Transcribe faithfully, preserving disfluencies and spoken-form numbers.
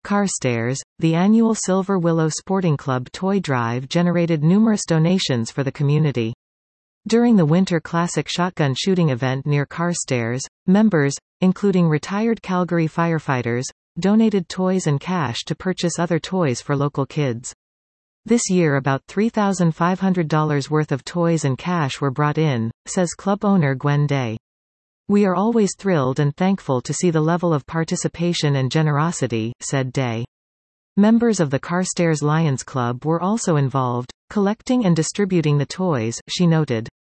Carstairs, the annual Silver Willow Sporting Club toy drive generated numerous donations for the community. During the Winter Classic shotgun shooting event near Carstairs, members, including retired Calgary firefighters, donated toys and cash to purchase other toys for local kids. This year about three thousand five hundred dollars worth of toys and cash were brought in, says club owner Gwen Day. We are always thrilled and thankful to see the level of participation and generosity, said Day. Members of the Carstairs Lions Club were also involved, collecting and distributing the toys, she noted.